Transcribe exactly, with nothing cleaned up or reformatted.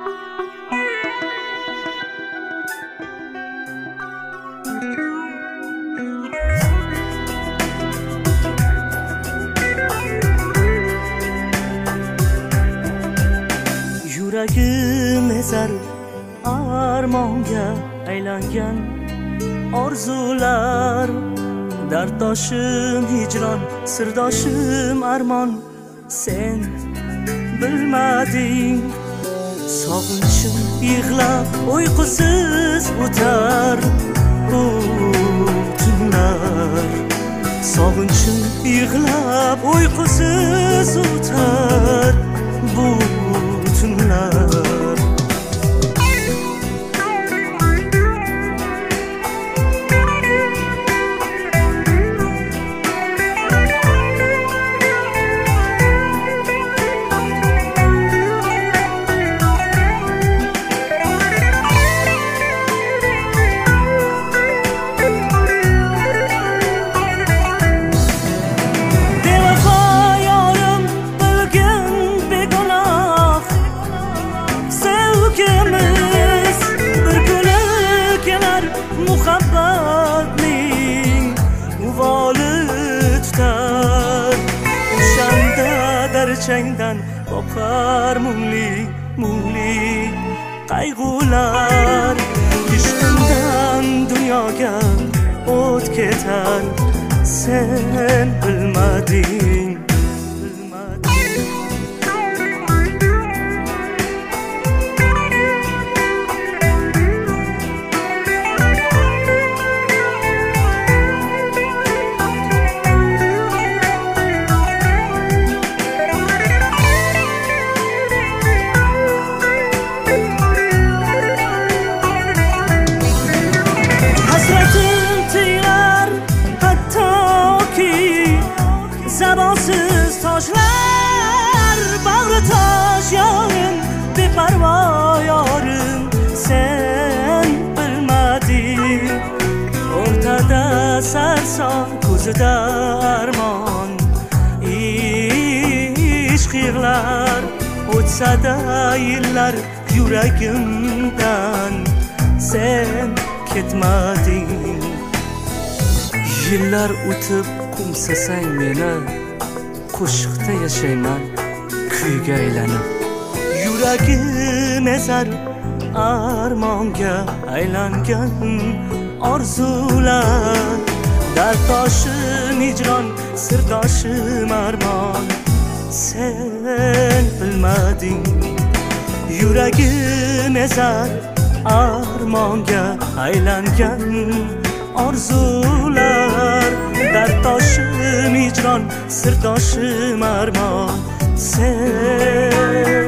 Yuragim ezar armonga aylangan orzular, darddoshim hijron, sirdoshim armon, sen bilmading. Sog'inchim yig'lab uyqusiz o'tar bu tunlar, sog'inchim yig'lab uyqusiz o'tar bu tunlar. Muhabbatning uvoli tutar, o'shanda darchangdan boqar mungli mungli qayg'ular. Ishqimdan dunyoga o't ketar, sen bilmading. Zabonsiz toshlar bag'ri tosh yorim, beparvo yorim, sen bilmading. O'rtada sarson, ko'zida armon, ishq yig'lar, o'tsa-da yillar yuragimdan, sen ketmading. Yillar o'tib qo'msasang meni, qo'shiqda yashayman kuyga aylanib. Yuragim ezar armonga aylangan orzular, darddoshim hijron, sirdoshim armon, sen bilmading. Yuragim ezar armonga aylangan orzular, darddoshim hijron, sirdoshim armon, sen